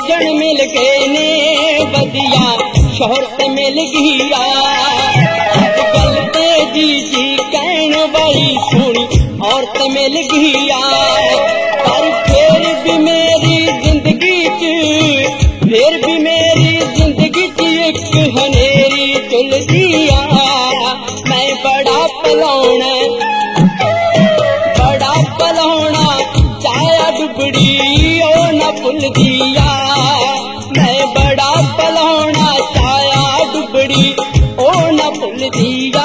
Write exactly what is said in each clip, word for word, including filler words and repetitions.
सज्जन मिल गए ने बदिया शोहरत मिल गया गल ते जी जी कहन वाली सोनी औरत मिल गया पर फिर भी मेरी जिंदगी च फिर भी मेरी जिंदगी च एक हनेरी चुलदी आ मैं बड़ा पलाउना बड़ा पलाउना चाया डुबड़ी ओ न भुल दिया मैं बड़ा पलाउना चाया डुबड़ी ओ न भुल दिया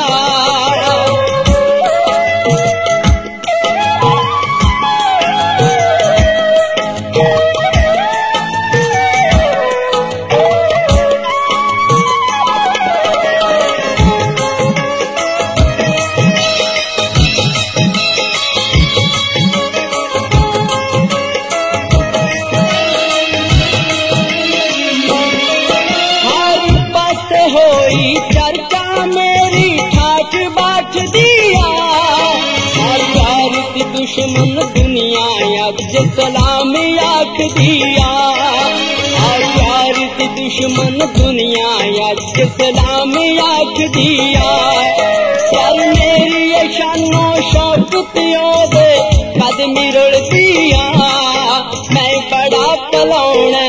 होई चर्चा मेरी ठाठ बाट दिया प्यार की दुश्मन दुनिया अज सलाम आख दिया प्यार की दुश्मन दुनिया अज सलाम आख दिया चल मेरी शानो शौकतियों दे कदमी रुल दिया मैं बड़ा पलाउना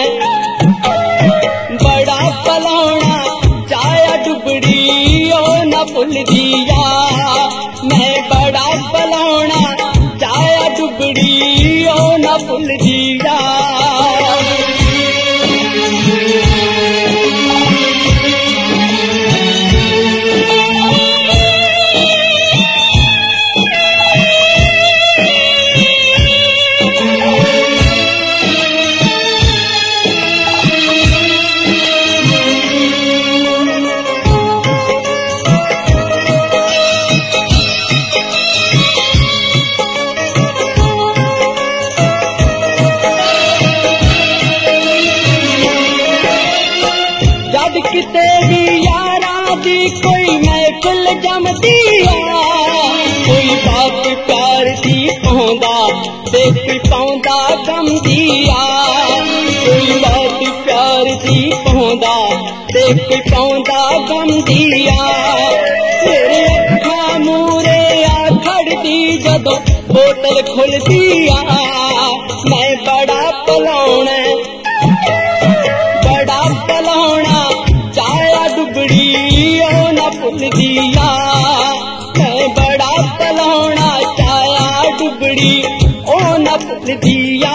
बड़ा पलाउना चाया डुबड़ी ओ न भुल दिया मैं बड़ा पलाउना चाया डुबड़ी ओ न भुल दिया तेरी यारा दी कोई महफिल जमदी कोई बात प्यार दी पौंदा ते कोई पौंदा गम दिया कोई बात प्यार दी पौंदा ते कोई पौंदा गम दिया तेरे अखा मूरे आ खड़दी जदों बोतल खुल दिया मैं बड़ा पलाउना बड़ा पलाउना चाया डुबड़ी ओ न भुल दिया मैं बड़ा पलाउना चाया डुबड़ी ओ न भुल दिया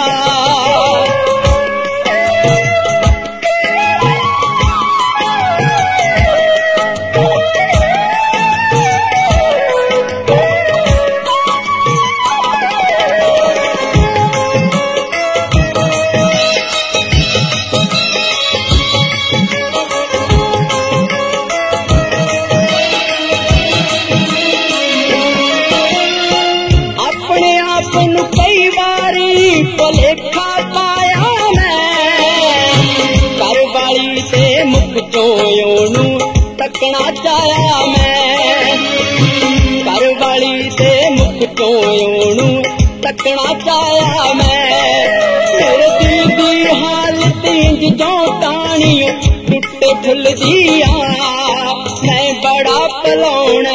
कई बारी भुलेखा पाया मैं घर वाली से मुख चों तकना चाया मैं घर वाली से मुख चों तकना चाया मैं मेरे दिल की हालत इंज जो टाणी टुटे फुल दिया मैं बड़ा पलाउना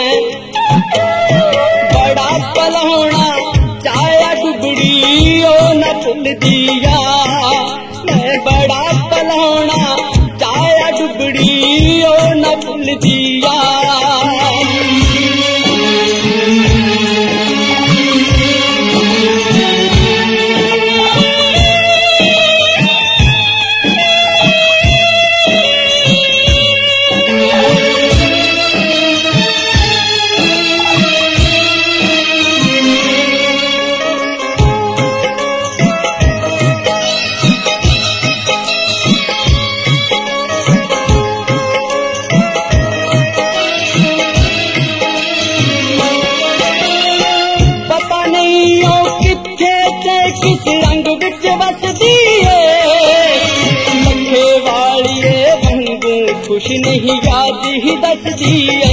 बड़ा पलाउना चाया डुबड़ी ओ न भुल दिया मैं बड़ा पलाउना चाया डुबड़ी ओ न भुल दिया किस रंग बिच बसदी लखे वाली वांगू खुश नहीं याद ही दसदी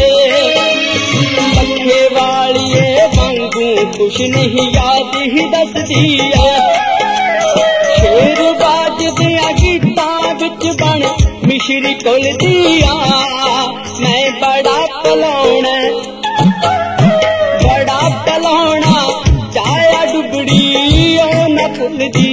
लखे वाली वांगू खुश नहीं याद ही दसदी शेर बाज दिया गीता कोल दिया मैं बड़ा पलौना बड़ा पलौना चाया डुगड़ी ओ न भुल जी